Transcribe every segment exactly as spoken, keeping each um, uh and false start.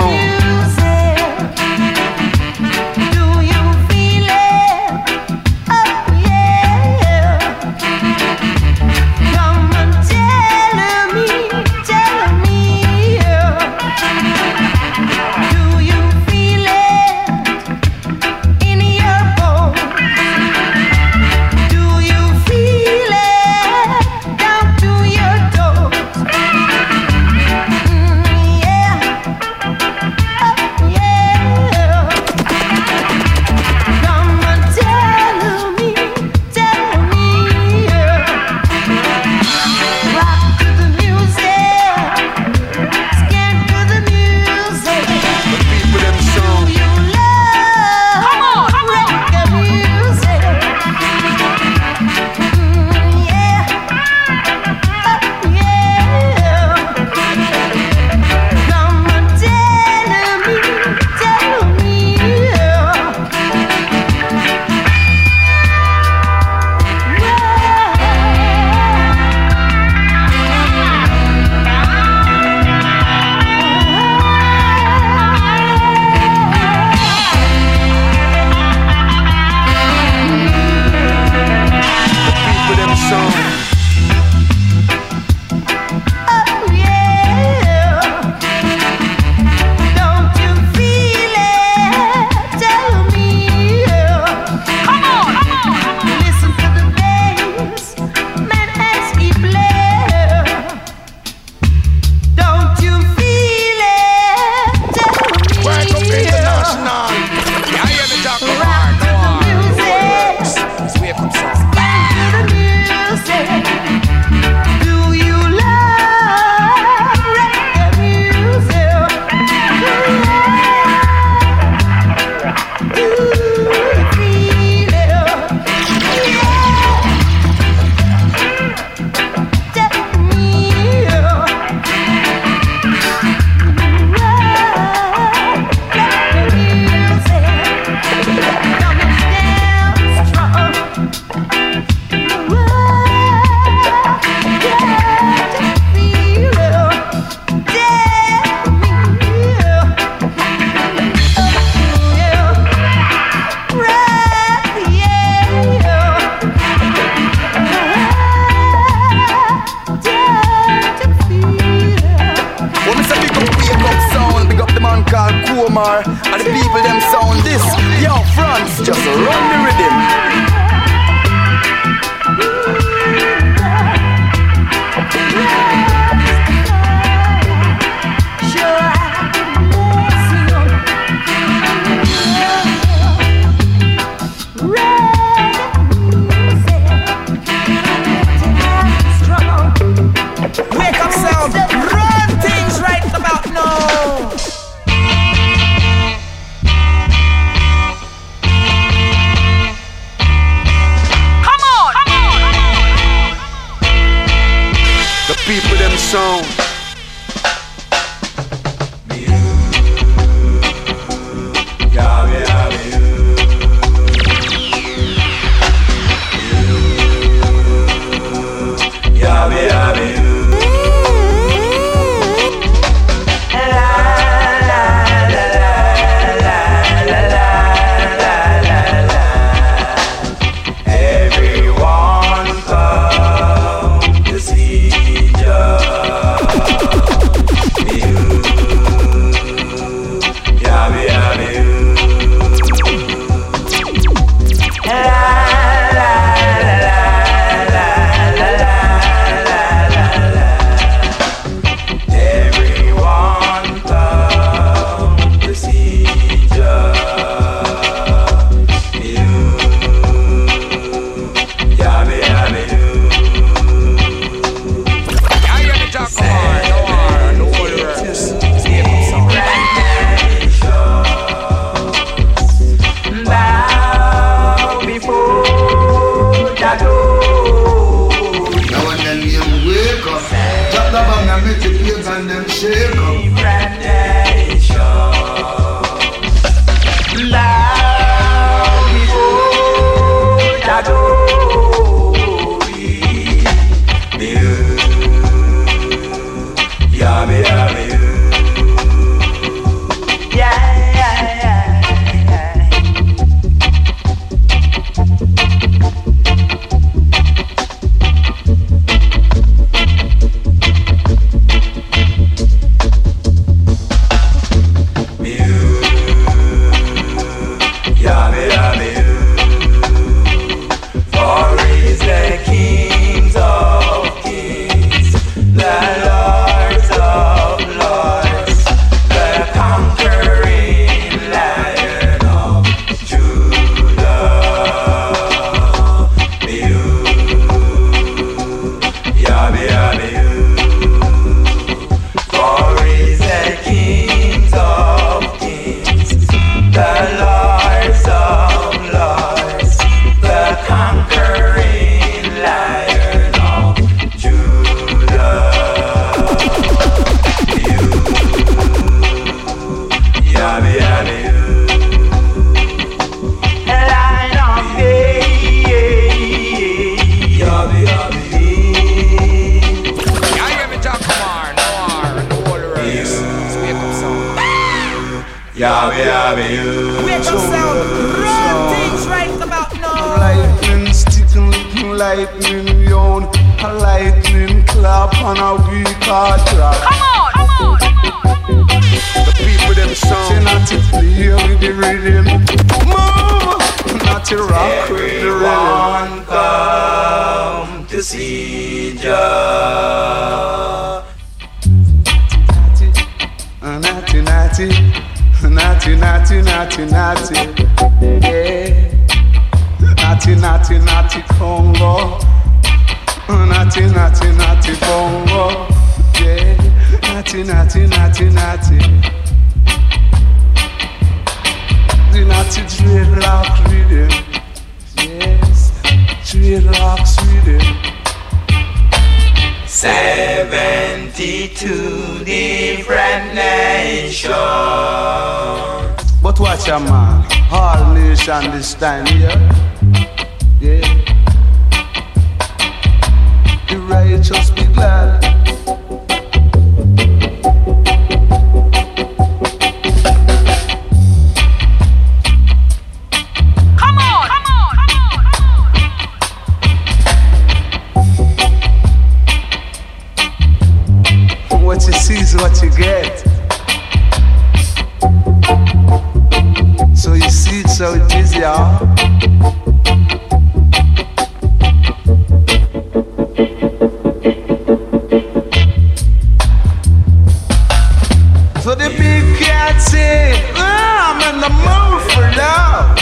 sound. And the people them sound this. Yo, France, just run the rhythm. Wake up sound, run things right about now. Come on, come on. The people them sound. Everyone come to see Jah. Yabba yabba you. Wake up sound, run things right about now. Lightning sticking, looking lightning yawn. A lightning clap on a weak heart track. Come on, come on, come on. The people them sound. Not to play with the rhythm. Move, not to rock with the rhythm. Come to see Jah. Natty, natty, natty, natty, natty, natty, yeah. Natty, natty, natty, Congo. Natty, natty, natty, bongo, yeah. Natty, natty, natty, natty. The natty dreadlock rhythm, yes. Dreadlocks rhythm. Seventy-two different nations. But watch a man, all nation this time, yeah. Yeah. The righteous be glad. Come on, come on, come on. What you see is what you get. So you see it, so it is, y'all. So the big cat say, ah, I'm in the mood for love.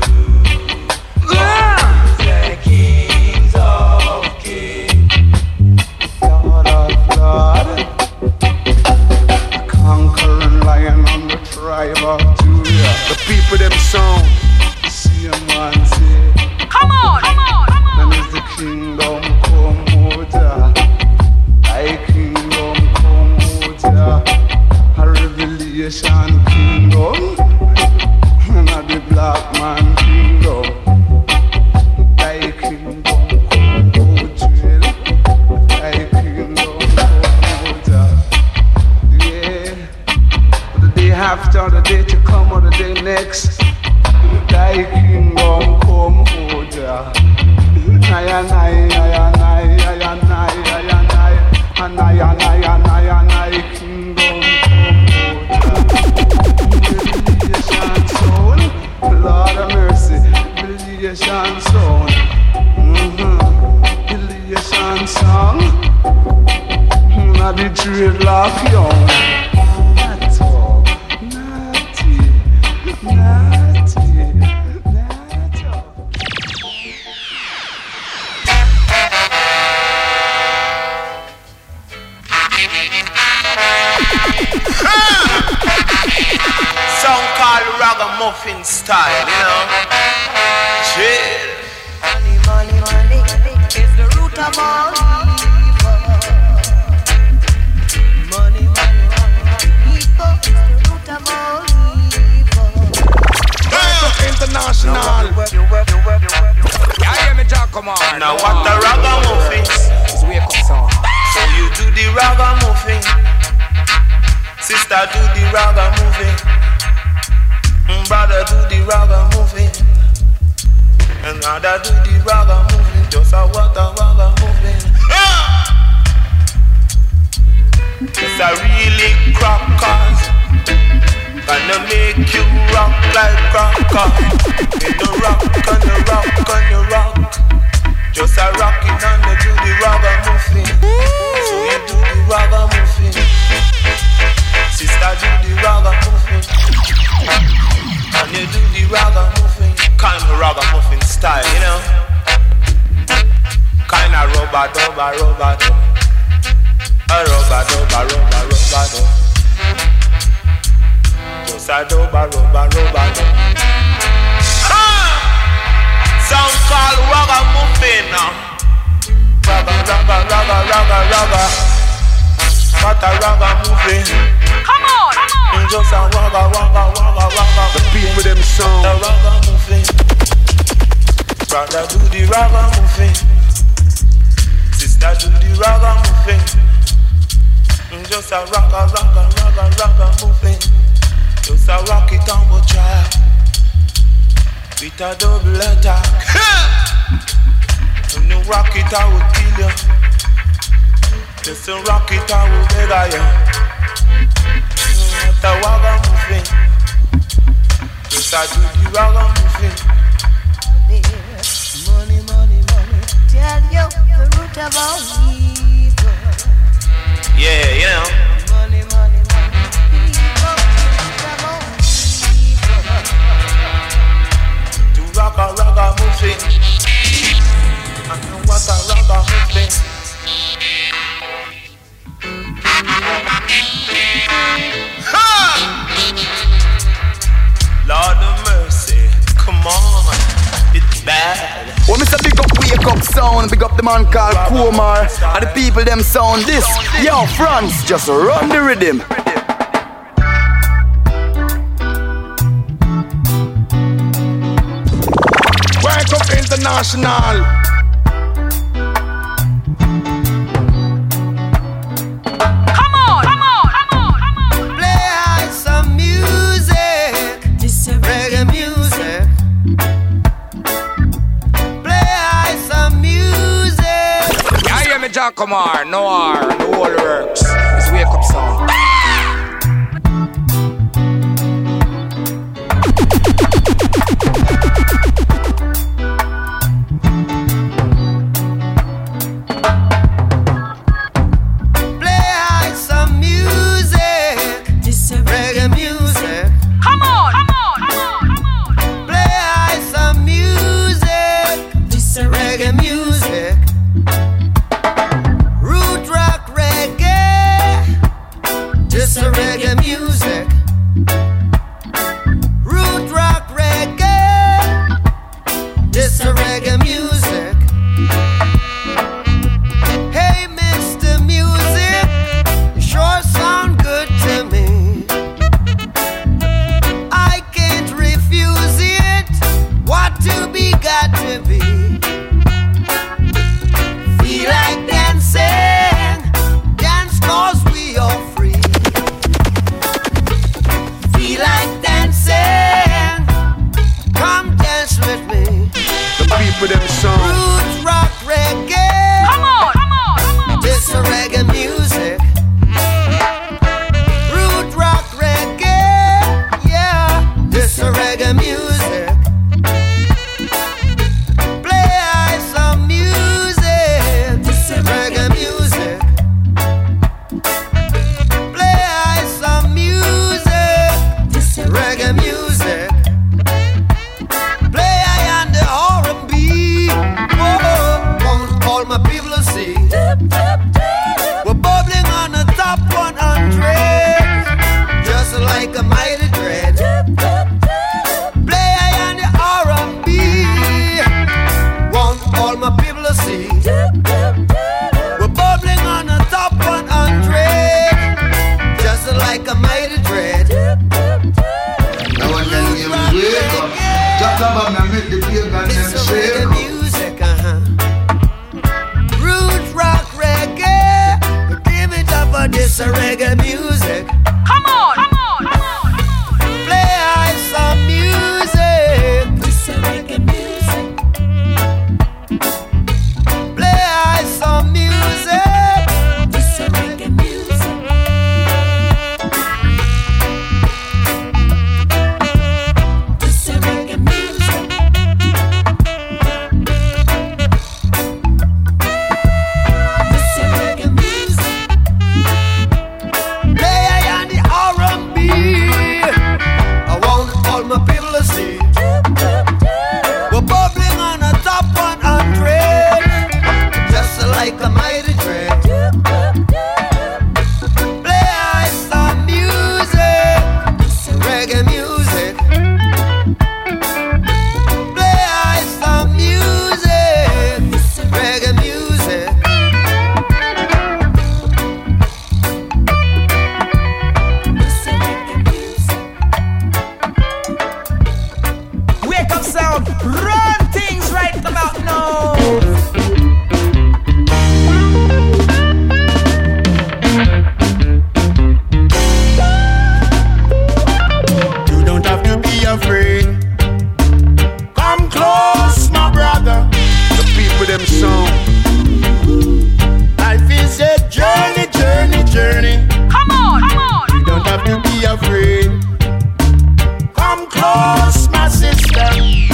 Ah. The kings of kings. Lord of Lord, the conquering lion on the tribe of Judah. The people them sound. See a man say, Come on, come on, come on. and is the kingdom come, O Jah. Thy kingdom come, O Jah. A revelation kingdom, and a the black man kingdom. Thy kingdom come, O Jah. Thy kingdom come, O Jah. Yeah. But the day after, the day to come, or the day next. Thy kingdom come, O Jah. Nay, nay, nay, nay, nay, nay, nay, nay, nay, nay, nay, nay, kingdom come, O Jah. Revelation sound, Lord of mercy, revelation sound, mm-hmm. Revelation song, not the dreadlock young. That's all, naughty, naughty, naughty. Song called Ragamuffin style, you know. Chill. Money, money, money is the root of all evil. Money, money, money evil is the root of all evil. International. Yeah, hear me, Jack, come on. Now what the Ragamuffin? It's wake up song. So you do the Ragamuffin. Sister do the Ragamuffin. Mm, brother do the Ragamuffin. And other do the Ragamuffin. Just a what a Ragamuffin. Ah! It's a really crackers. Gonna make you rock like cracker. In the rock, on the rock, on the rock. Just a rockin' and you do the Ragamuffin. So you do the Ragamuffin. Sister do the Ragamuffin. And you do the Ragamuffin. Kind of Ragamuffin style, you know. Kind of rubber dubber, rubber dub. A rubber dubber, rubber, rubber dub. Just a dubber, rubber, rubber dub. Ah! Sound called Ragamuffin now. Raga, raga, raga, raga, raga. What a Ragamuffin. Come on, come on. Just a raga, raga, raga, raga. The people them The sound. Ragamuffin. Brother do the Ragamuffin. Sister do the Ragamuffin. Just a raga, raga, raga, Ragamuffin. Just a rock it and we'll try with a double attack. When you rock it, I will kill you. Just a rock it, I will beg you. Not a ragamuffin. Just a do the ragamuffin. Money, money, money. Tell you the root of all evil. Yeah, you know. Money, money, money. Evil, root of all evil. To rock a ragamuffin. And you what a ragamuffin. Ha! Lord of mercy, come on, it's bad. Well, Mister Big Up Wake Up Sound, big up the man called Kumar, and the people them sound this. Yo, France, just run the rhythm. Wake Up International. Kumar, Noir, the whole works. It's Wake Up Sound. Play some music, this reggae music. Come on, come on, come on, come on. Play some music, this reggae music. This a reggae music, root rock reggae. This a reggae music. Hey, Mister Music, you sure sound good to me. I can't refuse it. What to be got to be. Feel like dancing, dance 'cause we are free. Like dancing, come dance with me. The people them song. Roots rock reggae. Come on, come on, come on. This a reggae music. Root rock reggae, yeah. This a reggae music. Play some music. This a reggae music. Play some music. Reggae music. Play I on the R and B. Whoa, want all my people to see. We're bubbling on the top one hundred, just like a mighty dread. Play I on the R and B. Want all my people to see. We're bubbling on the top one hundred, just like a mighty dread. Talk about me, make the pagan them shake. Music, uh-huh. Root rock reggae. Give it up for this reggae music. Come on, come on, come on. Play some music. This reggae music. Play some music. This reggae music. We're bubbling on the top one hundred, just like a mighty dread. Play some music, reggae music. Play some music, reggae music. Wake Up Sound, run things right about now. close, my sister.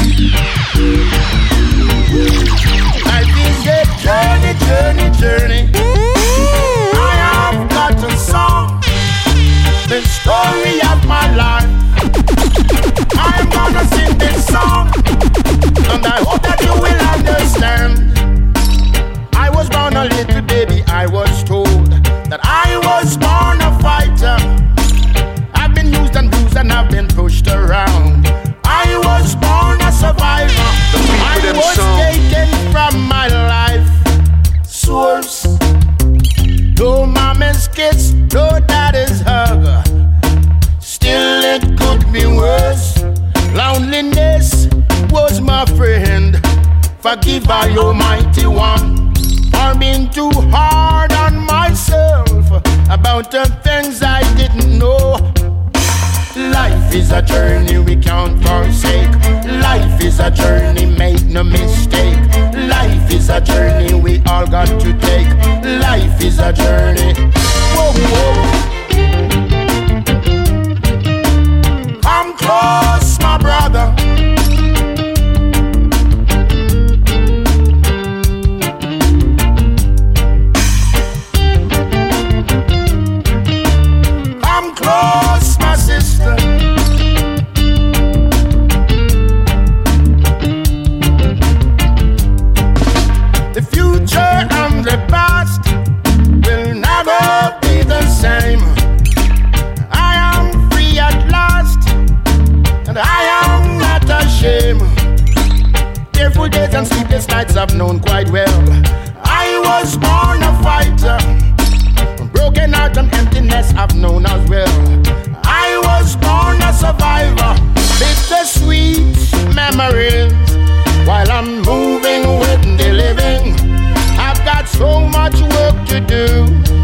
Life is a journey, journey, journey. I have got a song, the story of my life. I'm gonna sing this song, and I hope that you will understand. I was born a little baby, I was told that I was born a fighter. I've been used and bruised and I've been pushed around. I was born a survivor. I was taken from my life source. No mama's kiss, no daddy's hug. Still it could be worse. Loneliness was my friend. Forgive I, Almighty One, for being too hard on myself about the things I didn't know. Life is a journey we can't forsake. Life is a journey, make no mistake. Life is a journey we all got to take. Life is a journey. Whoa, whoa. Come close, my brother. Come close, my sister. The future and the past will never be the same. I am free at last, and I am not ashamed. Tearful days and sleepless nights I've known quite well. I was born a fighter. Broken heart and emptiness I've known as well. I was born a survivor. Bittersweet memories while I'm moving with the living. I've got so much work to do.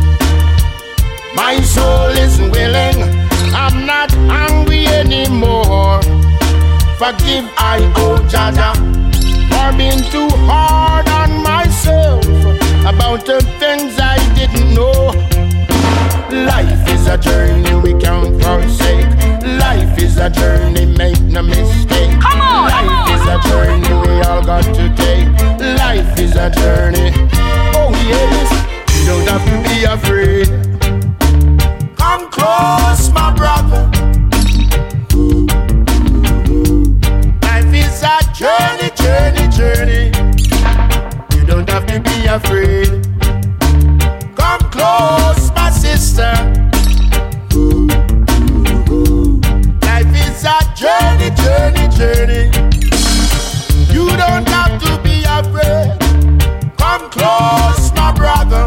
My soul is willing. I'm not hungry anymore. Forgive I, oh Jaja, for being too hard on myself about the things I didn't know. Life is a journey we can't forsake. Life is a journey, make no mistake. Come on, Life come on, is a journey we all got to take. Life is a journey. Oh yes, you don't have to be afraid. Come close, my brother. Life is a journey, journey, journey. You don't have to be afraid. Come close, my sister. Life is a journey, journey, journey. You don't have to be afraid. Come close, my brother.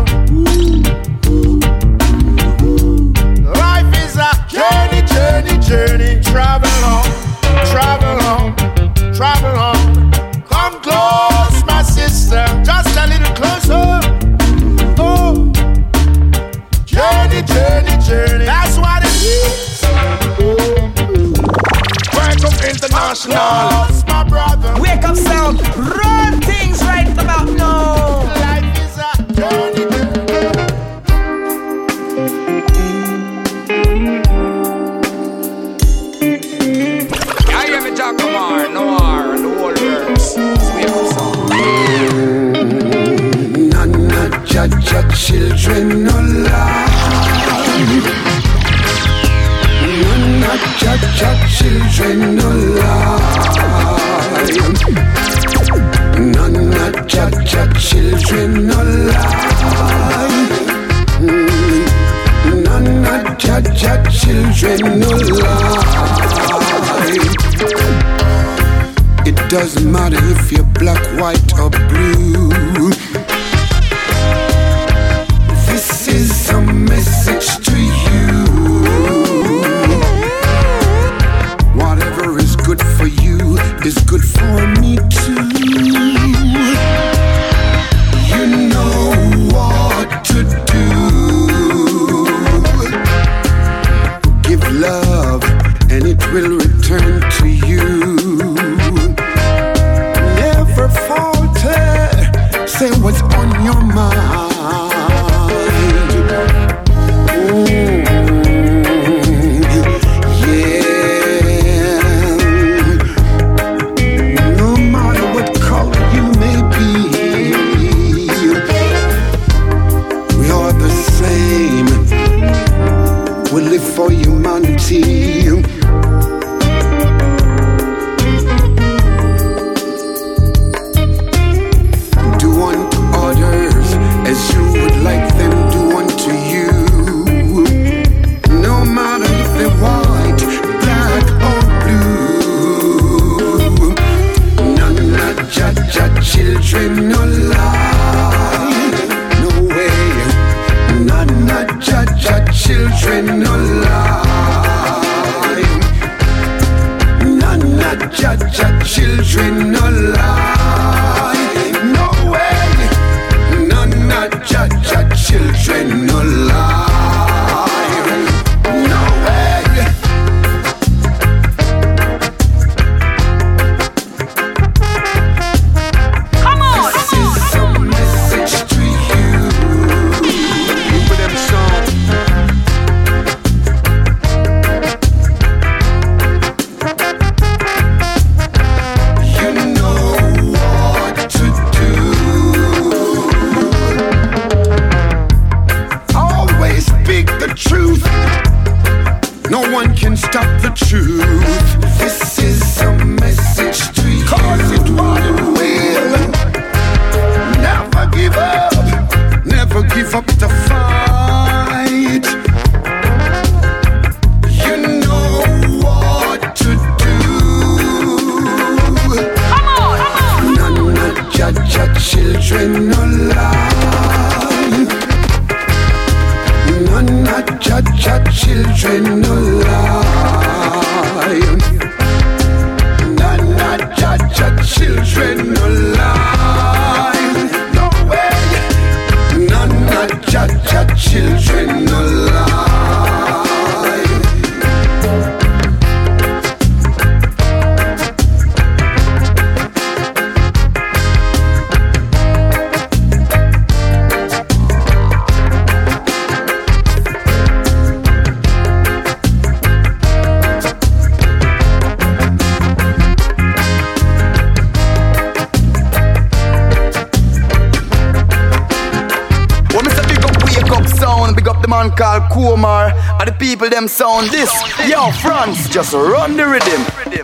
Life is a journey, journey, journey. Travel on, travel on, travel on. Come close, my sister. Just a little closer. Oh. Journey, journey, journey. That's what it is. Wake up international. My brother. Wake up sound, run things right about now. Life is a journey. I hear me talk more, no more, and the whole works. Wake up sound. None of Jaja children no lie. None of Jaja children no lie. None of Jaja children no lie. None of Jaja children no lie. It doesn't matter if you're black, white or blue. This is a message to you. Whatever is good for you is good for me too. You know what to do. Give love and it will return to you. Never falter. Say what's on your mind. Mm, yeah. children alive. No way, none of Jah Jah children alive. No way. Come on, this is a message to you. People them song. You know what to do. Always speak the truth. No one can stop the truth. This is a message to you. Cause it will. Never give up. Never give up the fight. You know what to do. come on, come on. None of Jah Jah children alive. None of Jah Jah children alive. None of Jah Jah children alive. No way. None of Jah Jah children alive. Well, Mister Big Up Wake Up Sound, big up the man called Kumar, and the people them sound this. Yo, France, just run the rhythm.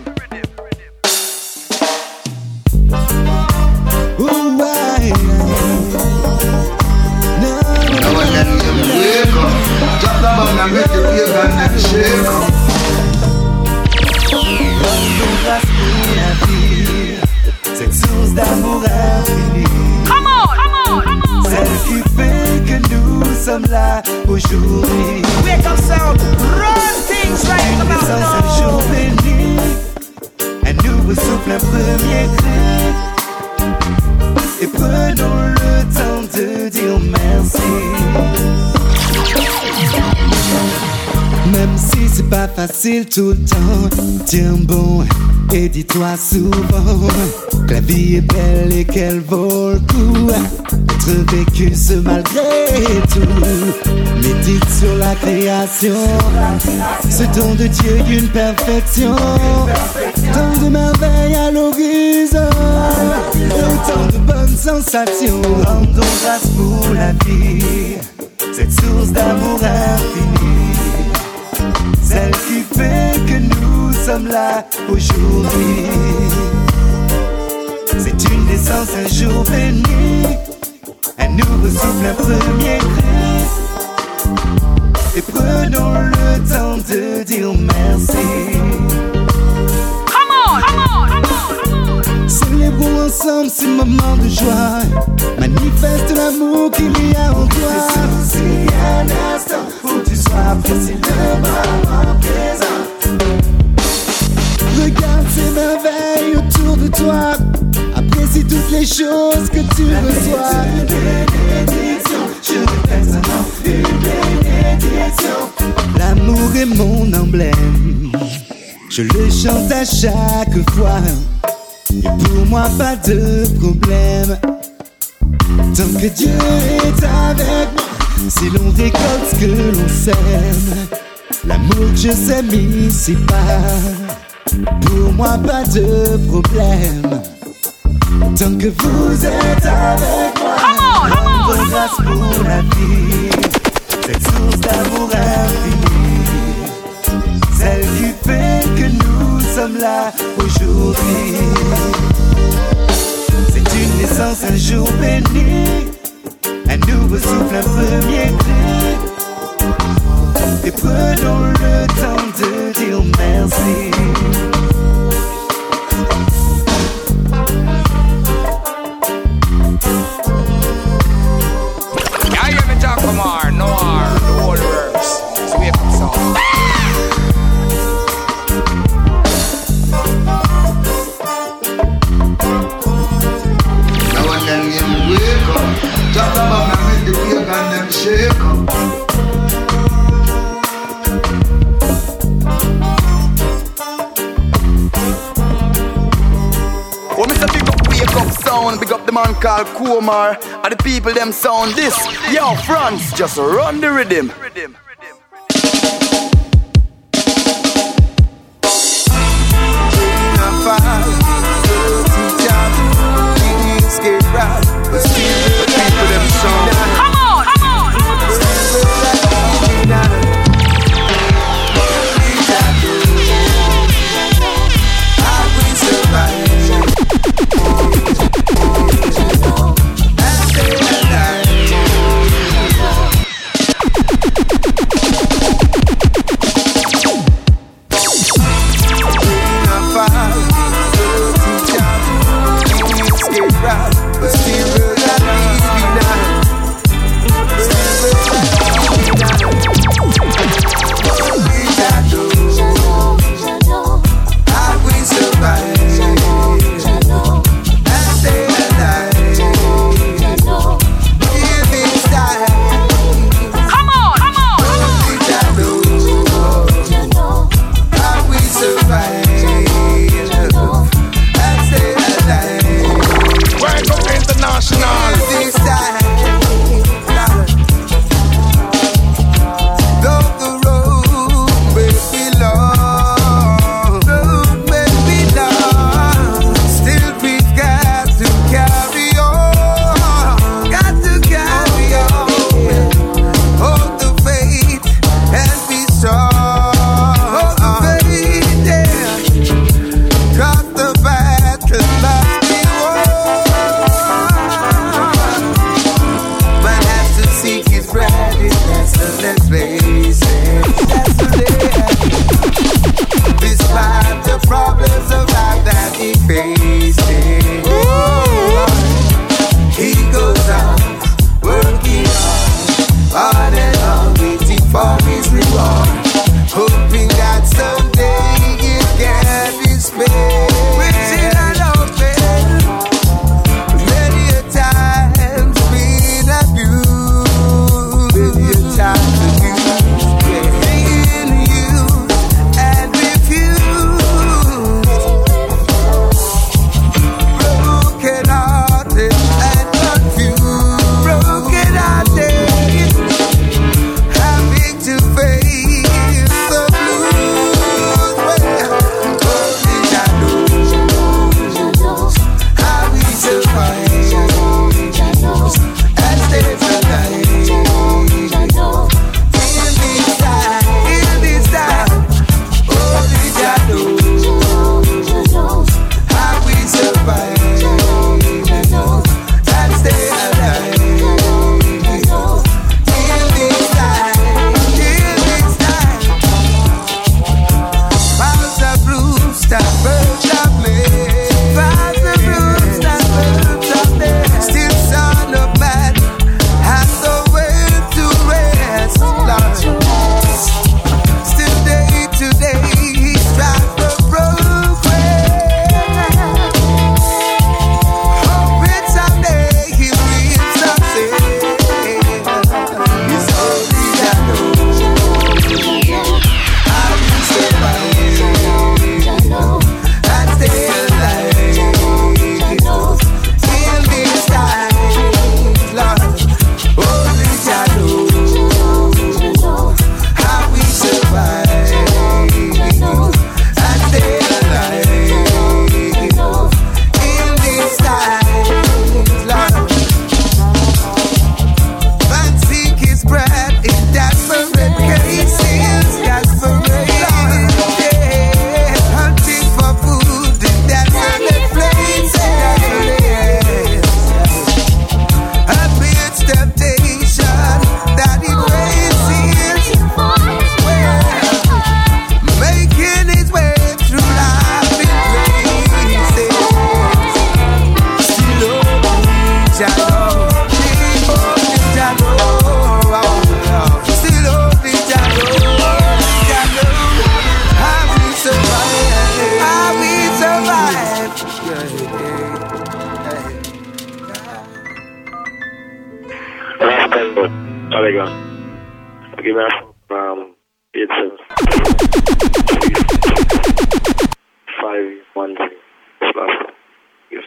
Cette source d'amour infini, Come on, come on, come on. celle qui fait que nous sommes là aujourd'hui. Wake up sound, run things right Une about naissance, un jour now. béni, un nouveau souffle, un premier cri. Et prenons le temps de dire merci. Même si c'est pas facile tout le temps, tiens bon et dis-toi souvent que la vie est belle et qu'elle vaut le coup d'être vécue ce malgré tout. Médite sur la création, ce don de Dieu d'une perfection, tant de merveilles à l'horizon, autant de bonnes sensations. Rendons grâce pour la vie, cette source d'amour infini, celle qui fait que nous sommes là aujourd'hui. C'est une naissance, un jour béni, un nouveau souffle, un premier cri. Et prenons le temps de dire merci. Come on, come on, come on, come on. Célébrons ensemble ces moments de joie, manifeste l'amour qu'il y a en toi. C'est un instant où tu sois facilement présent. Regarde ces merveilles autour de toi, apprécie toutes les choses que tu reçois. Une bénédiction, je répète ce nom, une bénédiction. L'amour est mon emblème, je le chante à chaque fois. Et pour moi pas de problème, tant que Dieu est avec moi. Si l'on récolte ce que l'on sème, l'amour que je sème ici-bas, pour moi pas de problème, tant que vous êtes avec moi. Rendons grâce pour la vie, cette source d'amour infini, celle qui fait que nous sommes là aujourd'hui. C'est une naissance, un jour béni, un nouveau souffle, un premier cri. Et prenons le temps de dire merci. Yeah, you me talk Kumar, Noir, the whole works. So wake up sound. When me say big up wake up sound, big up the man called Kumar, and the people them sound this. Yo, France, just run the rhythm. Come on, come on. Give me a um, eight seven five one three. Last. Yeah.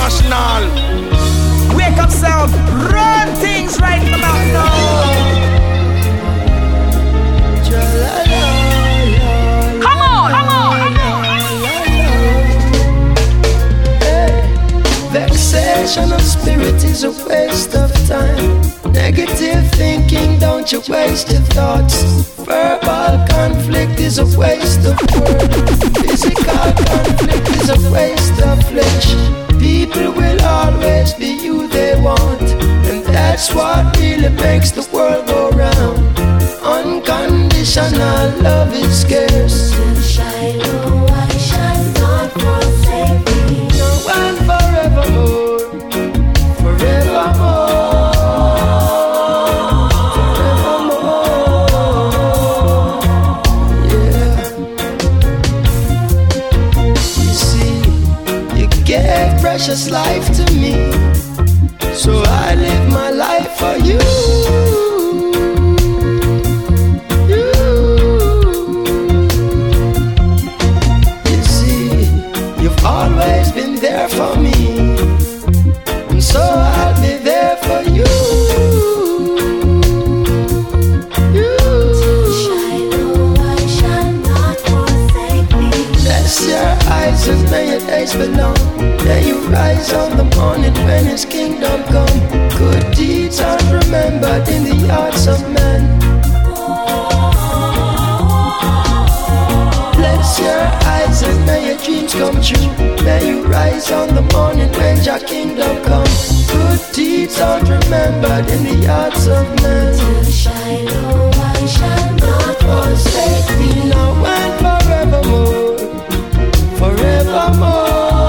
international. Wake up sound, run things right about now. Come on, come on, come on. Hey, vexation of spirit is a waste of time. Negative thinking, don't you waste your thoughts. Verbal conflict is a waste of words. Physical conflict is a waste of flesh. People will always be you they want, and that's what really makes the world go round. Unconditional love is scarce. Shiloh, I shall not forsake thee. No one forevermore, forevermore. Precious life to me, so I live my life for you. You, you see, you've always been there for me, and so I'll be there for you. You, Shiloh, I shall not forsake thee. bless your eyes and may your days belong. May you rise on the morning when his kingdom come. Good deeds are remembered in the hearts of men. Bless your eyes and may your dreams come true. May you rise on the morning when your kingdom come. Good deeds are remembered in the hearts of men. Shiloh, I shall not forsake thee. Now and forevermore, forevermore.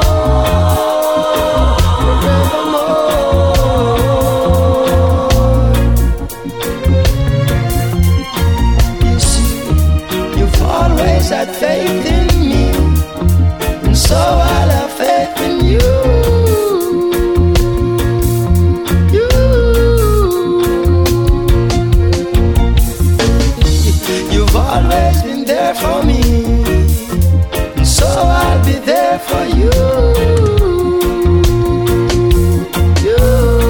Had faith in me, and so I'll have faith in you. You, you've always been there for me, and so I'll be there for you. You,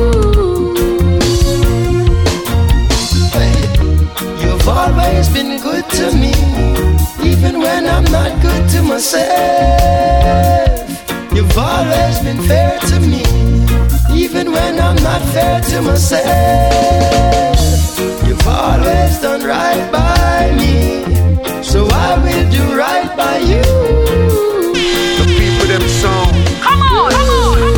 you've always been good to me. Even when I'm not good to myself, you've always been fair to me. Even when I'm not fair to myself, you've always done right by me. So I will do right by you. The people them song. Come on, come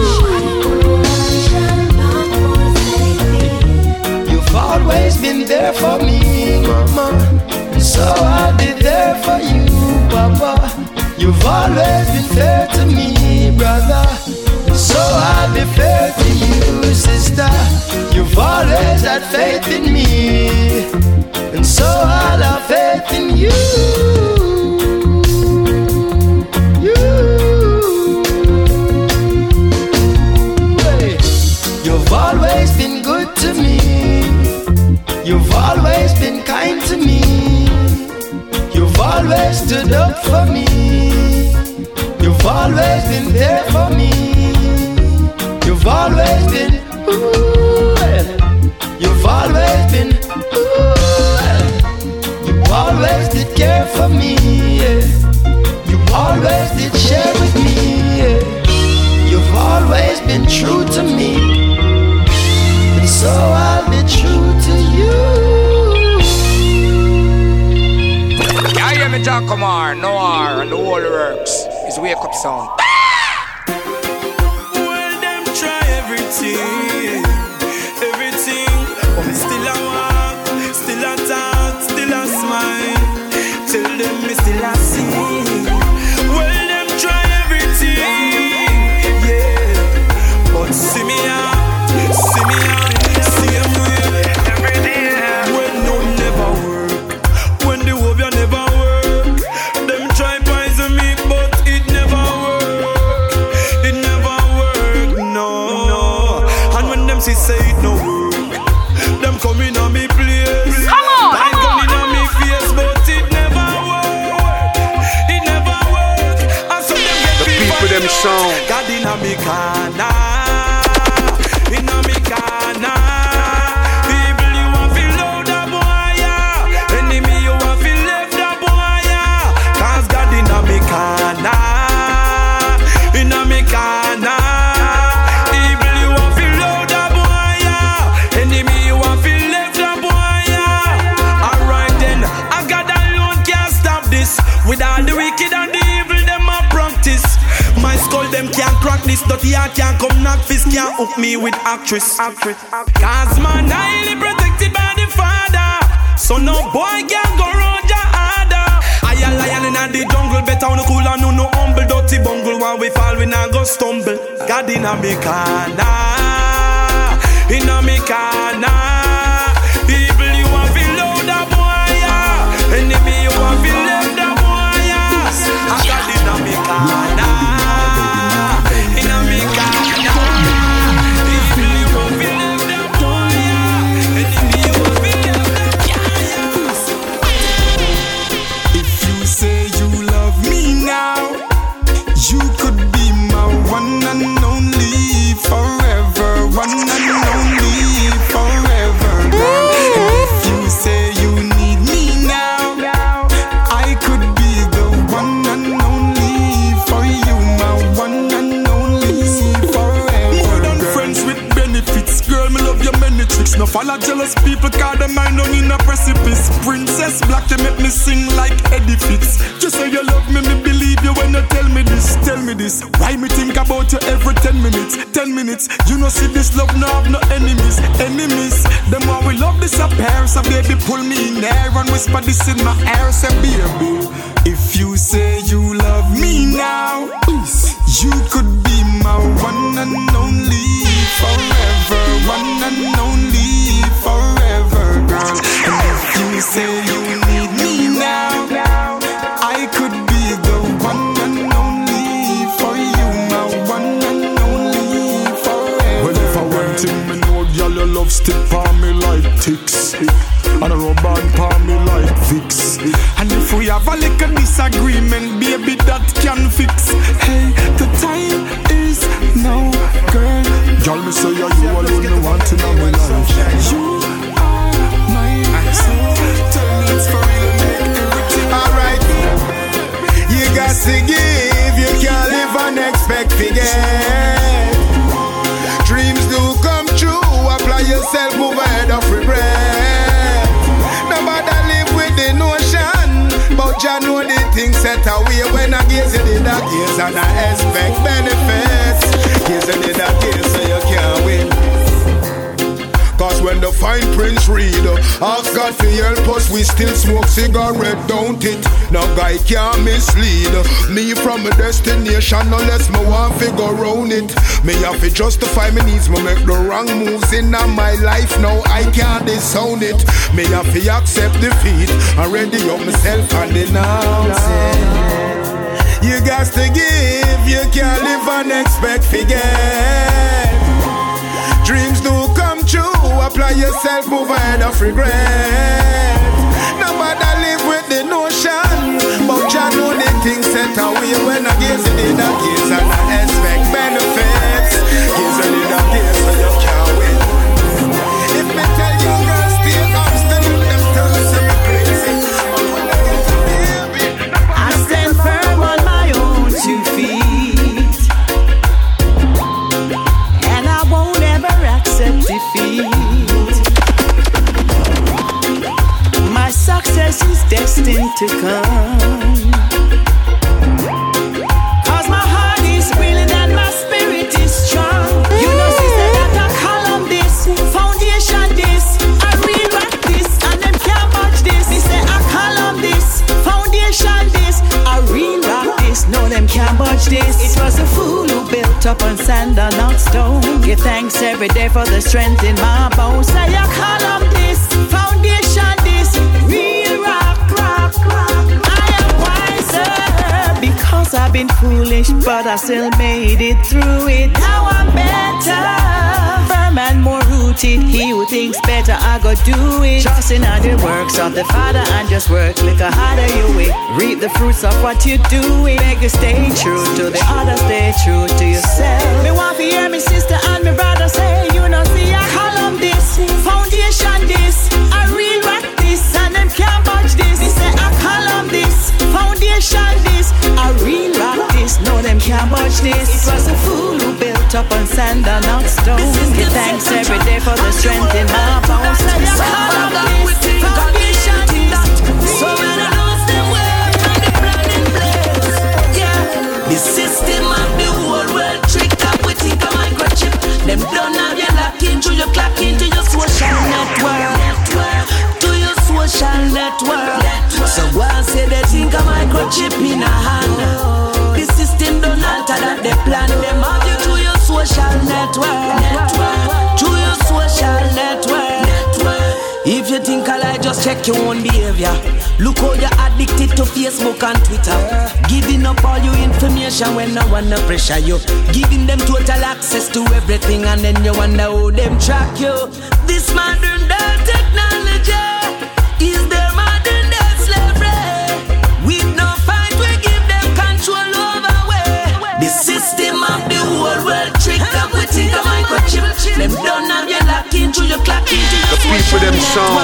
on. You've always been there for me, mama. So I'll be there for you, Papa. You've always been fair to me, brother. So I'll be fair to you, sister. You've always had faith in me, and so I'll have faith in you. You, hey. You've always been good to me. You've always been kind to me. You've always stood up for me. You've always been there for me. You've always been, ooh, you've always been, ooh, you always did care for me. You always did share with me. You've always been true to me, and so I'll be true to you. Me Jack Kumar, Noir, and the whole works. It's Wake Up Sound. Well, them try everything, everything. But me still a walk, still a talk, still a smile. Tell them me still a sing. Well, them try everything, yeah. But see me out, see me out, same way every day. When no never work, when the hope you never work. She say it no work. Them coming on me place. Come on, I'm come on, coming on me face, but it never work. It never work. And so them get The people them song. God the in a me corner, in a me corner. People you want feel loud a boy, yeah. Enemy you want feel left a boy, yeah. Cause God in a me corner, in a me corner. People you want feel loud a boy, yeah. Enemy you want feel left a boy, yeah. Alright then, I God alone can't stop this. With all the wicked and the evil them a practice. My skull them can't crack this. Dirty heart can't come knock fist. Can't hook me with actress. Cause man highly protected by the Father. So no boy can't go round your harder. I a lion in the jungle. Better on the cool and no no humble. Dirty bungle. When we fall we not go stumble. God in a me corner, in a me corner. People you want feel loud a boy, yeah. Enemy you want feel left a boy, yeah. I got in a me corner, in a me corner. People you want feel left a boy, yeah. Enemy you want feel left a boy, yeah. If you say you love me now, you could be my one and only forever, one and only forever, girl. And if you say you need me now, I could be the one and only for you, my one and only forever. More than friends with benefits, girl, me love your many tricks. No follow jealous people, cause them mind on in a precipice. Princess Black, you make me sing like Eddie Fitz. Just say you love me, me believe you when you tell me this. Tell me this, why me think about you every ten minutes? Ten minutes, you know see this love no have no enemies. Enemies, them why we love disappear. So baby pull me in there and whisper this in my ear. Say baby, if you say you love me now, you could be my one and only forever, one and only forever, girl. And if you say you need me now, I could be the one and only for you, my one and only forever. Well, if I went in, me know y'all your love stick palm me like ticks, and a rubber palm me like Vicks. And if we have a little disagreement, baby, that can fix. Hey, the time is now, girl. Y'all me say you alone me want in my life. You are my soul. Tell me it's for real, make everything alright. You got to give, you can't live and expect to get. Dreams do come true, apply yourself, move ahead of regret. Nobody live with the notion, but you know the things set away. When I gaze in the gaze and I expect benefits. Gaze in the gaze so you can't win. Cause when the fine prince read, ask God to help us, we still smoke cigarette, don't it? No guy can't mislead me from a destination unless me want to go round it. Me have to justify my needs, me make the wrong moves in my life, now I can't disown it. Me have to accept defeat and ready up myself and denounce it. You got to give, you can't live and expect to get. Dreams do come true, apply yourself, move ahead of regret. Nobody live with the notion, but you know the things set away. When I gaze in the gaze and I expect benefits. Gaze in the gaze so you can't win. If me tell you girls stay obstinate, them tell us I'm crazy. I stand firm on my own two feet. Defeat. My success is destined to come. Cause my heart is willing and my spirit is strong. You know, sister, that I column this, foundation this, I rewrite this, and them can't match this. Me say I column this, foundation this, I rewrite this, no them can't budge this. It was a fool who built up on sand and not stone. Give thanks every day for the strength in my bones. Say I column this, foundation this, real rock, rock, rock. I am wiser because I've been foolish, but I still made it through it. Now I'm better, firm and more rooted. He who thinks better, I go do it. Trusting on the works of the Father and just work like a harder you will reap the fruits of what you do. Beg you stay true to the other stage. stay true to yourself. Me want to hear me sister and me brother say, you know, see a column this, foundation this, a real rock this, and them can't budge this. Me say a column this, foundation this, a real rock this, no them can't budge this. It was a fool who built up on sand and not stone. Give thanks every day for the strength in my bones. Say a column this, foundation this, so when I lose them work and the plan in place. Yeah, the system of the whole world tricked up. We think of microchip. Them don't have you locked into your clock into your social network. To your social network. So once say they think of microchip in a hand, the system don't alter that they plan. Them have you to your social network. To your social network. If you think I lie, just check your own behavior. Look how you're addicted to Facebook and Twitter. Giving up all your information when no one no pressure you. Giving them total access to everything and then you wonder how them track you. This modern day technology is their modern day slavery. With no fight we give them control over way. The system of the whole world tricked up. We think of microchip. Them don't have you locked into your clock into your the people them sound.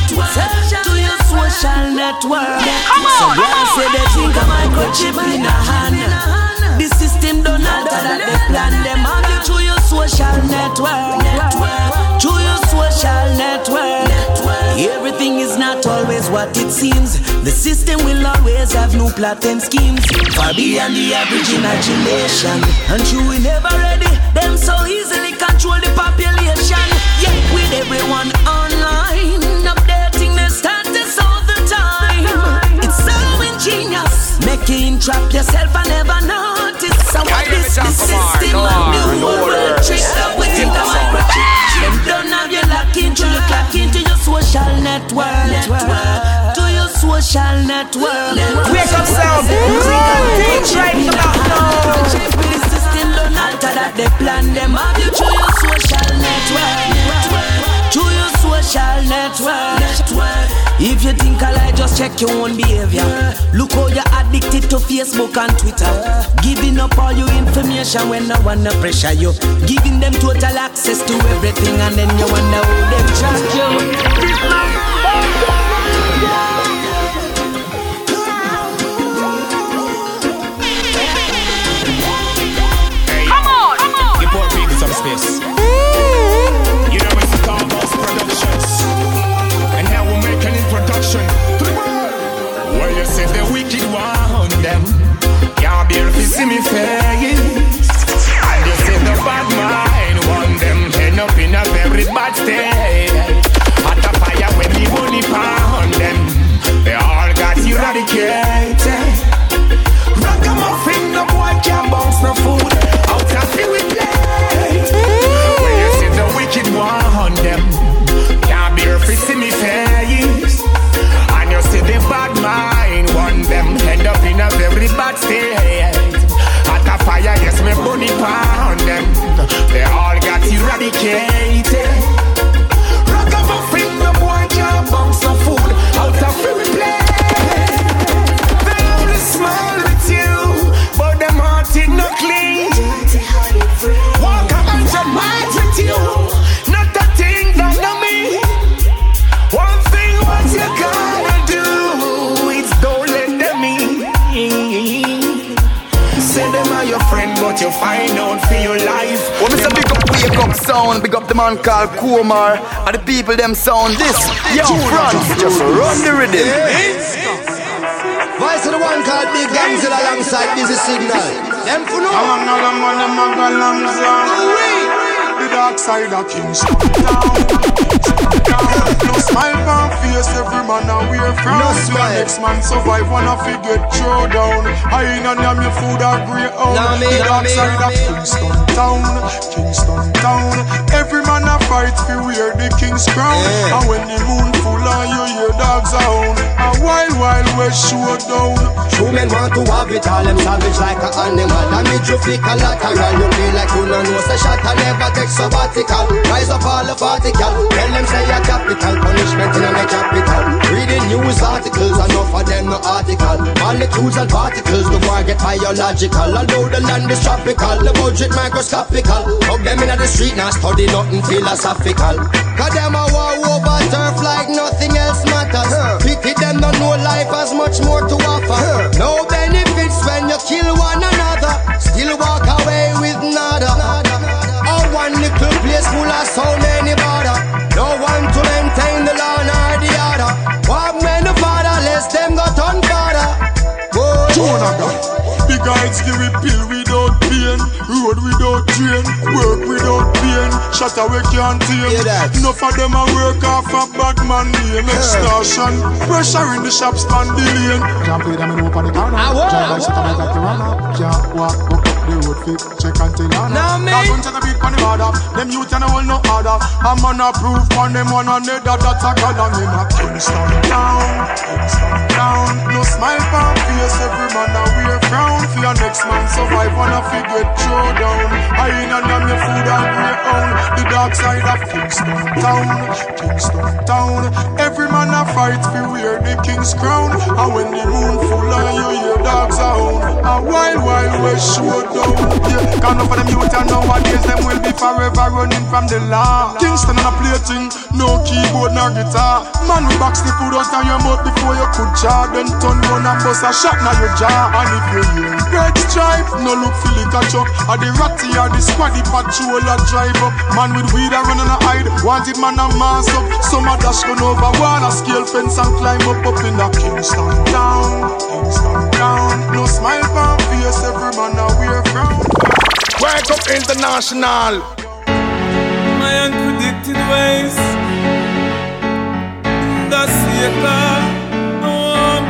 To your social network. Come on, so once say they think a microchip in a hand, the system don't alter that they plan. Them have you to your social network. To your social network. Everything is not always what it seems. The system will always have new plot and schemes. Far beyond the average imagination. And true we never ready. Them so easily control the population. Yet with everyone online, updating their status all the time. It's so ingenious, make you entrap yourself and never notice. So what this the system and the whole world tricked up with the microchip. Them don't have you locked into your clock into your social network. To your social network. Wake up sound, think right about now. The system don't alter that they plan. Them have you to your social network. To your social network. If you think I lie, just check your own behavior. Look how you're addicted to Facebook and Twitter. Giving up all your information when no one no pressure you. Giving them total access to everything and then you wonder how they track you. Come on, come on. Give more people some space. You know it's the Starboss Productions, and now we're making introduction to the world. Well, you said the wicked one, them can't bear if you see me face. And you said the bad mind one, them end up in a very bad state. At the fire when the money pound them, they all got eradicated. Ragamuffin, no boy can't bounce no food out of the plate. Well, you said the wicked one, them can't bear if you see me face. And you see the bad mind one, them end up in a very bad state. At the fire, yes, me bunny pound them, they all got eradicated. Ragamuffin, no boy can't bounce no food out of the plate. They only smile with you, but them heart is not clean. Walk a hundred miles with you, not a thing that know me. One thing what you gotta do is don't let them in. Say them are your friend, but you find out for your life. Well, Mister Big Up Wake Up Sound, big up the man called Kumar, and the people them sound this. Yo, France, just run the rhythm. Voice of the one called Big Gangster alongside Dizzy Signal. Them for no. I'm not a man, I'm not a alongside the dark side of Kingston Town. No smile on face, every man a wear frown. No smile. Next man survive, wanna forget throw down. I ain't on them, your food are great own. The dark side of Kingston Town, Kingston Town. Every man a fight for wear the king's crown. Yeah. And when the moon full on you hear dogs hound. A wild, wild west showdown. True men want to have it all, them savage like an animal. Damage you feel collateral, you feel like you don't know. Say shot and never take sabbatical. Rise up all the particle, tell them say a capital punishment in a capital. Reading news articles, enough of them no article. Molecules and particles, the war get biological. Although the land is tropical, the budget microscopical. Hug them in the street, now study nothing philosophical. Cause them a war over turf like nothing else matters. Pity them don't know life has much more to offer. No benefits when you kill one another. Still walk away with nada. Oh, one little place full of so many bother. No one to maintain the law nor the other. What men the fatherless, them got on father. Jonah God, the guides give it pill without pain, road without train, work without pain, shut away can't tame. Enough of them a work off a bad man name. Extortion, pressure in the shops, span the lane. Can't play them in open the corner. Drive by shut up like the runner. Can't walk up the road fit, check until Lana. Now don't check a bit on the border. Them youth and I will no order. I'm on a proof on them one another. That's a god and in a Kingston town, Kingston town. No smile for face, every man a wear frown. For your next man survive wanna forget throw down. I in and them your food and grey own. The dark side of Kingston town, Kingston town. Every man a fight for wear the king's crown. And when the moon full and you hear dogs a hound. A wild wild west show down. Yeah, can't know for them youth and nowadays them will be forever running from the law. Kingston on a plating, no keyboard nor guitar. Man we box the food out of your mouth before you could jar. Then turn round and bust a shot now your jaw. And if you hear red stripe, no look for lick a chuck. Or the ratty or the squaddy patrol a drive up. Man with weed a run and a hide, wanted man a mass up. Some a dash gun over wall, a scale fence and climb up up in the Kingston town, Kingston town. No smile for face, every man a wear frown. Wake up international. My unpredicted ways. That's the car I want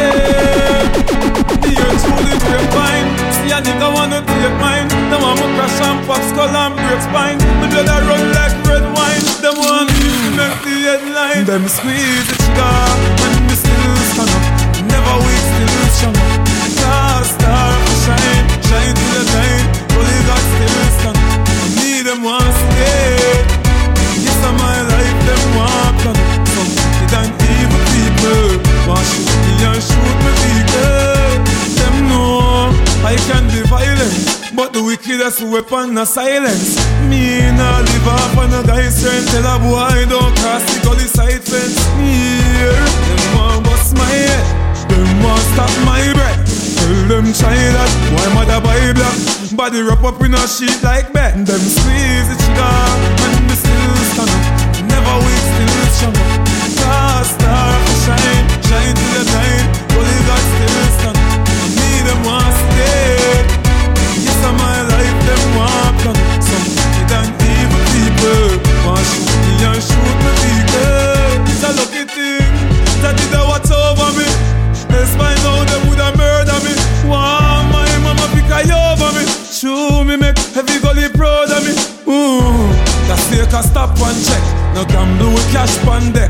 today. The earth through the grapevine. See a nigga wanna take mine. Them want me crash and pop skull and break spine. My blood a run like red wine. Them want me to make the headline. Them squeeze the trigger and me still stand up. Never weak, still strong up. Star, star, shine, shine to the light. Holy God still stand. I need them once again. Yes, I'm my life, them walk on. Some wicked and evil people want shoot me and shoot me legal. Them know I can be violent, but the wickedest weapon is silence. Me nah live up on a guy's strength. Tell a boy don't cross the gully side fence. Here, them want bust my head. Them want stop my breath. Tell them try that, why mother buy black? Body wrap up in a sheet like that. Them squeeze the trigger and me still stand up. Never weak, still strong up. Star, star, shine, shine to the light. Holy God still stand. I need them once again. Yes, I'm my life, them walk on. Some wicked and evil people want shoot me and shoot me legal. It's a lucky thing that did what's over me. Despite now they woulda murder me. Why my mama pick a over me? Show me make heavy gully proud of me. Ooh, that's take a stop and check. No gamble with cash pan deck.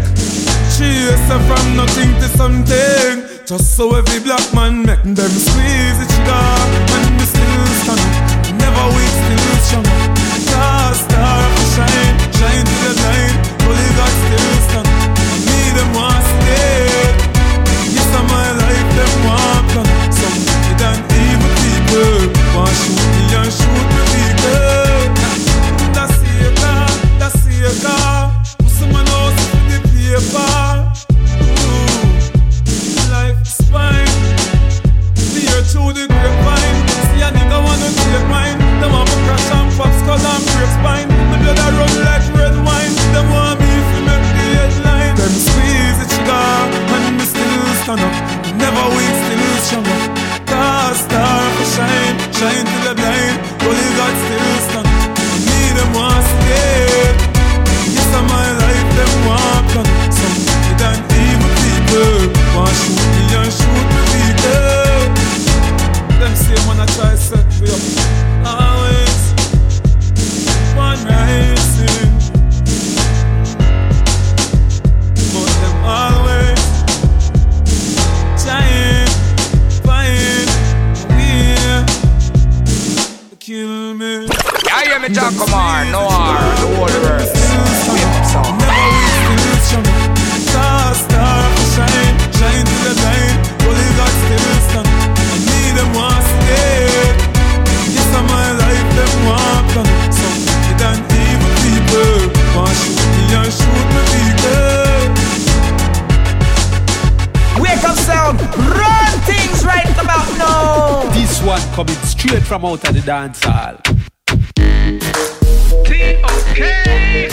Chase her from nothing to something. Just so every black man make them squeeze the trigger and me still stand up. Never weak, still strong up. Star, star, shine, shine to the light. Holy God still stand. I need them once again. Yes, I'm my life, them walk on. Some wicked and evil people want shoot me and shoot me legal. That's the car, that's the car. Put someone else with the paper. Ooh, life is fine. See her through the grapevine. See a nigga wanna take mine. Them want me crash and pop skull and break spine. My blood a run like red wine. Them want me to make the headline. Them squeeze the trigger and me still stand up. Never weak, still strong up. Star, star, shine, shine to the blind. Holy God still stand. I need them once again. Yes, I'm my life, them walk on. Some wicked and evil people want shoot me and shoot me legal. Them say man I try set me up. Always one rising, but them always trying, fighting, yeah, to kill me. Yeah, hear me talk, come on, no harm, the whole verse. Never weak, from out of the dance hall. T O K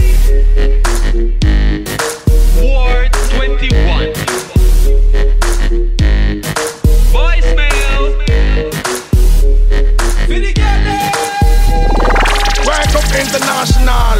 Ward twenty-one. Voicemail. Wake up international.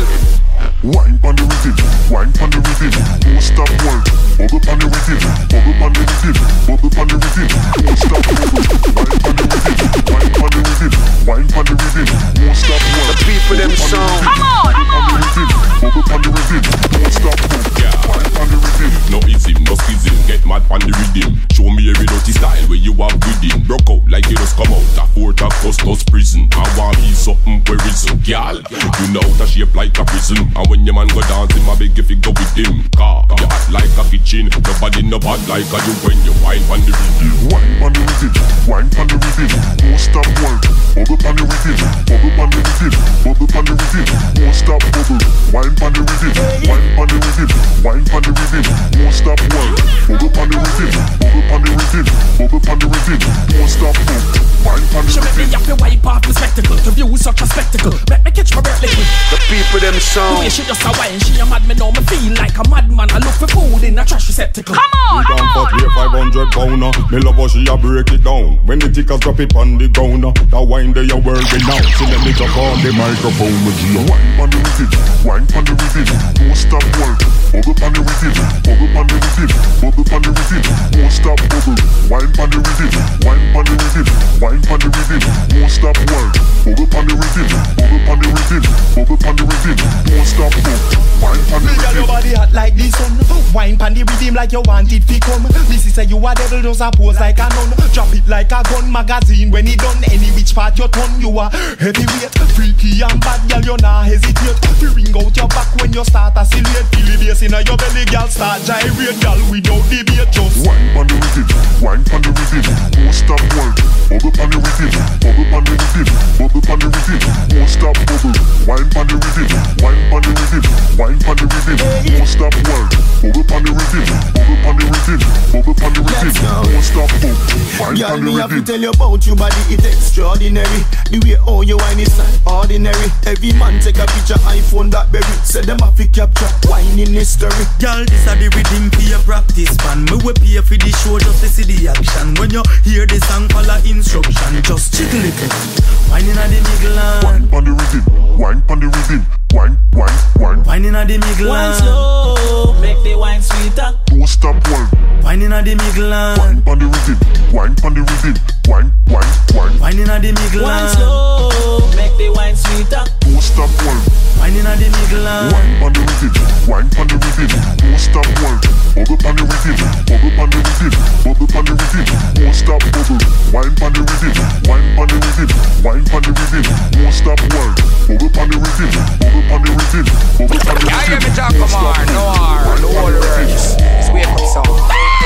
Wine pon the rhythm, wine pon the rhythm. Don't stop work. Bubble pon the rhythm, bubble pon the rhythm, bubble pon the rhythm. Don't stop bubble. Wine pon the rhythm, wine pon the rhythm, wine pon the rhythm. Don't stop work. The people them sound. Come on, come on. Bubble pon the rhythm, don't stop bubble. Wine pon the rhythm. No easy, no squeezing. Get mad pon the rhythm. Show me every dirty style where you have within. Broke out like you just come out of Fort of Custos prison. I want be something where isn't, girl. You know that shape like a prison. And when your man go dancing, my big if you go with him. Car, you act like a kitchen. Nobody no bad like a you when you wine pon the rhythm. Wine pon the rhythm, wine pon the rhythm. Don't stop work. Bubble pon the rhythm, bubble pon the rhythm, bubble pon the rhythm. Don't stop bubble. Wine pon the rhythm, wine pon the rhythm, wine pon the rhythm. Don't stop work. Bubble pon the rhythm, bubble pon the rhythm, bubble pon the rhythm. Don't stop work. Wine pon the rhythm. She make me have to wipe off the spectacle. To view such a spectacle. Make me catch my breath liquid. The people them sound. The way she just a wine, she a mad me now. Me feel like a madman. I look for food in a trash receptacle. Come on, come on. We five hundred pounder. Me love how she a break it down. When the tickers drop it on the ground, that wine they a world renowned. So let me jump on the microphone with you. Wine pon the rhythm, wine pon the rhythm. Don't stop work. Bubble pon the rhythm, bubble pon the rhythm, bubble pon the rhythm. Don't stop bubble. Wine pon the rhythm, wine pon the rhythm, wine pon the rhythm. Don't stop work. Bubble pon the rhythm, bubble pon the rhythm, bubble pon the rhythm. Don't stop work. Wine pon the rhythm. Your body hot like the sun. Wine pon the rhythm like you want it to come. This is say you a devil, just a pose like a nun. Drop it like a gun magazine when it done. Any which part you turn, you a heavyweight. Freaky and bad, girl, you not hesitate. You ring out your back when you start a silhouette. Feel the bass inna your belly, girl, start gyrate, girl, without debate. Just wine pon the rhythm, wine pon the rhythm. Don't stop work. Bubble pon the rhythm, bubble pon the rhythm, bubble pon the rhythm. Don't stop bubble. Wine pon the rhythm, wine pon the rhythm, wine pon the rhythm. Don't stop work. Bubble pon the rhythm, bubble pon the rhythm, bubble pon the rhythm. Don't stop bubble. Wine Girl, pon the me have to rhythm. tell you about your body, it's extraordinary. The way how you wine is not ordinary. Every man take a picture, iPhone, Blackberry. Say them have to capture wine in history. Girl, this a the rhythm for your practice, man. Me we pay for the show just to see the action. When you hear the song, follow instruction. Just chicken little. Wine inna the middle and wine pon the rhythm, wine pon the rhythm. Wine, wine, wine. Wine inna the middle wine slow, make the wine sweeter. Don't stop work. Wine inna the middle and wine pon the rhythm, wine pon the rhythm. Wine, wine, wine. Wine inna the middle wine and slow, make the wine sweeter. Don't stop work. Wine inna the middle and wine pon the rhythm, wine pon the rhythm. Don't stop work. Bubble pon the rhythm, bubble pon the rhythm, bubble pon the rhythm. Don't stop bubble. Wine pon the rhythm, wine pon the rhythm, wine pon the rhythm. Don't stop work. Bubble pon the rhythm, bubble pon the rhythm, bubble pon the rhythm. Yeah, me talk come on, no R, no all the words. It's wake up song.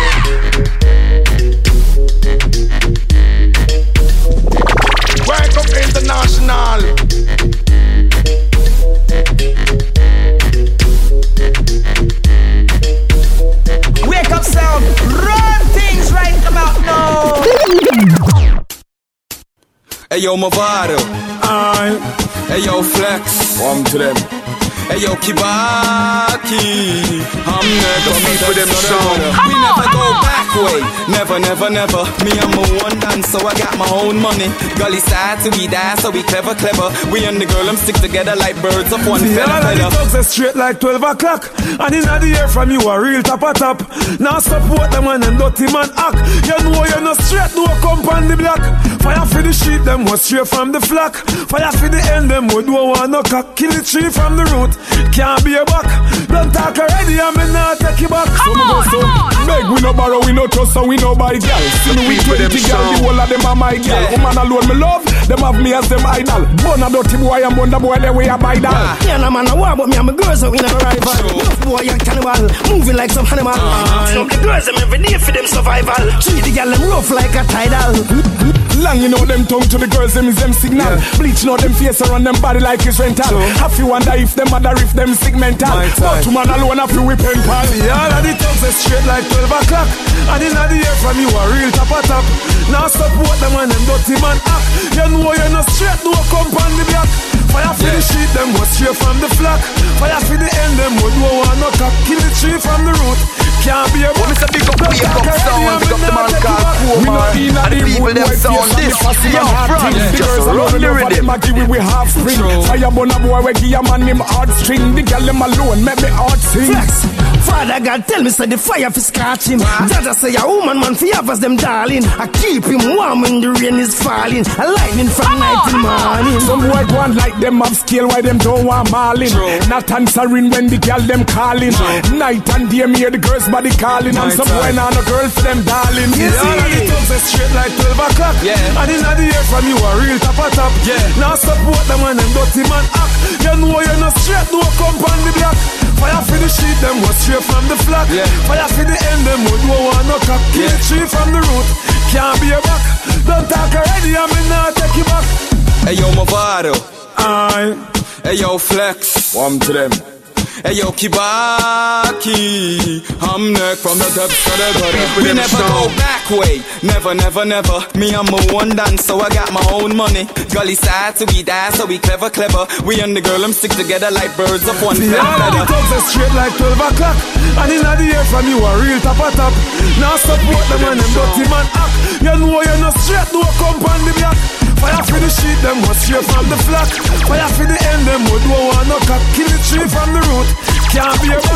Wake up international. Wake up sound, run things right about now. Hey yo, Movado. Aye. Hey yo, Flex. One to them. Hey yo, Kibaki. I'm never me for them sound. We never go back way. Never, never, never. Me and my one dance, so I got my own money. Gully side till we die, so we clever, clever. We and the girl, them stick together like birds of one feather, feather. The thugs are straight like twelve o'clock. And in the air from you a real top a top. Now support them when them dirty man act. You know you're not straight, no come on the block. Fire for the sheet, them was straight from the flock. Fire for the end, them would don't want no cock. Kill the tree from the root, can't be a back. Don't talk already, I'm not take you back. Come on, come on. Beg, we no borrow, we no trust, so we no buy girl. See me with twenty girl, the whole of them are my girl. Yeah. Woman alone me love, them have me as them idol. Born a dirty boy and born the boy, they way I buy that. Yeah, no man, I war, but me and my girls are in a rival. Sure. Boy and cannibal, moving like some animal. Uh-huh. Some the girls, them every day for them survival. Treat the girl, them rough like a tidal. Long, you know them tongue to the girls, them is them signal. Yeah. Bleach, know them face around them body like it's rental. Sure. Half you wonder if them mother wonder if them segmental. But to man alone a few we pen pal. All of the thugs is straight like twelve o'clock. And in the air from you a real top a top. Now support them and them dirty man act. You know you're not straight, no come on the block. Fire for the sheet, them was straight from the flock. Fire for the end, them would no one no cock. Kill the tree from the root. Can't be a well, Mister Big Up, Big Up Sound, Big Up the man called Kumar. And the people them sound this. Yo, France, just run the rhythm. We we have spring. Fire burn a boy, we give a man him hard string. The girl them alone, make me heart sing. Flex. Father God tell me say the fire fi scratch him. Jaja say a woman man fi have us them darling. I keep him warm when the rain is falling. A lightning from night till morning. Some boy go on like them have scale, why them don't want marlin. Not answering when the girl them calling. Night and day me hear the girls body calling. And some boy now no girl for them darling. You see, all of the thugs is straight like twelve o'clock. Yeah. And in the air from you a real top a top. Yeah. Now support them and them dirty man act. You know you're not straight, no come on the block. Fire for the sheet, them was straight from the flock. Yeah. Fire for the end, them would no one no cock. Kill the tree from the root, can't be a back. Don't talk already, I mean now take you back. Hey yo, Movado. Aye. Hey yo, Flex. One to them. Hey yo, Kibaki, I'm neck from the depths of the gutter. We never go back way, never, never, never. Me I'm a one dance, so I got my own money. Gully side, so we die, so we clever, clever. We and the girl, them stick together like birds of one feather. All the thugs are straight like twelve o'clock. And in the air from you a real top a top. Now support them and them dirty man act. You know you're not straight, no come on the block. Fire for the sheet, them was straight from the flock. Fire for the end, them would no one no cock. Kill the tree from the root, can't be a